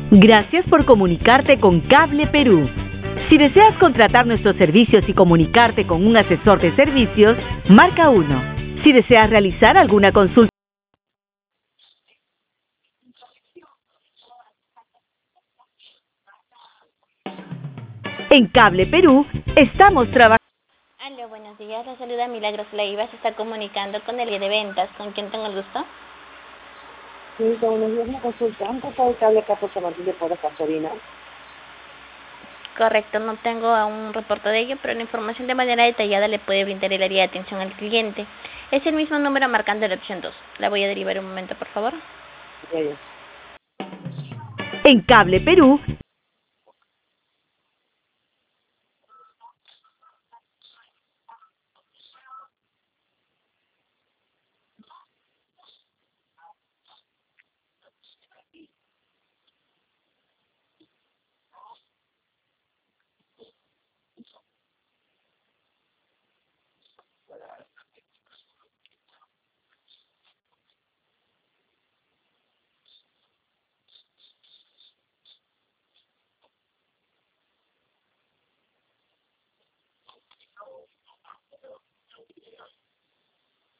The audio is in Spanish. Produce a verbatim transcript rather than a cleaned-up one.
Gracias por comunicarte con Cable Perú. Si deseas contratar nuestros servicios y comunicarte con un asesor de servicios, marca uno. Si deseas realizar alguna consulta en Cable Perú, estamos trabajando. Aló, buenos días. La saluda Milagros Leiva. Se está comunicando con el guía de ventas. ¿Con quién tengo el gusto? Sí, buenos días, una consulta. ¿Han cortado el cable catorce Martínez por la gasolina? Correcto, no tengo aún un reporte de ello, pero la información de manera detallada le puede brindar el área de atención al cliente. Es el mismo número marcando la opción dos. La voy a derivar un momento, por favor. Ya, ya. En Cable Perú,